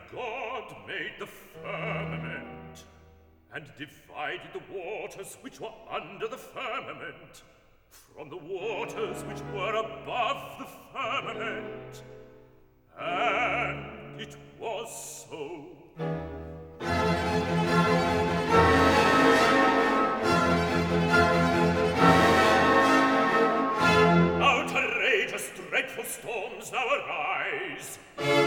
God made the firmament, and divided the waters which were under the firmament from the waters which were above the firmament. And it was so. Outrageous, dreadful storms now arise.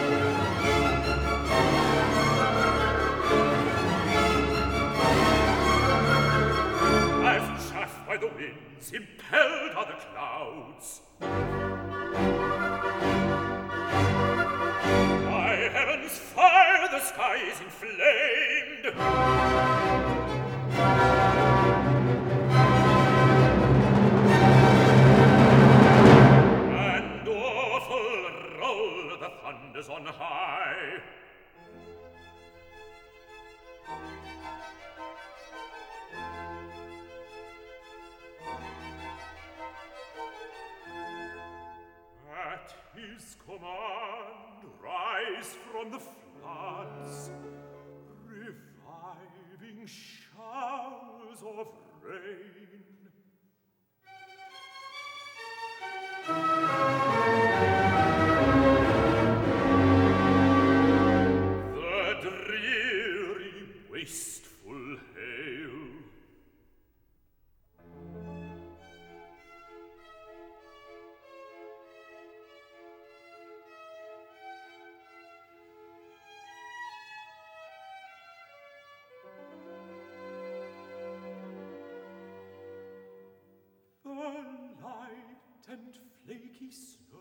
As chaff by the winds, impelled are the clouds. By heaven's fire the sky is inflamed. And awful roll the thunders on high. At his command rise from the floods reviving showers of rain. The dreary, wasteful hail. The light and flaky snow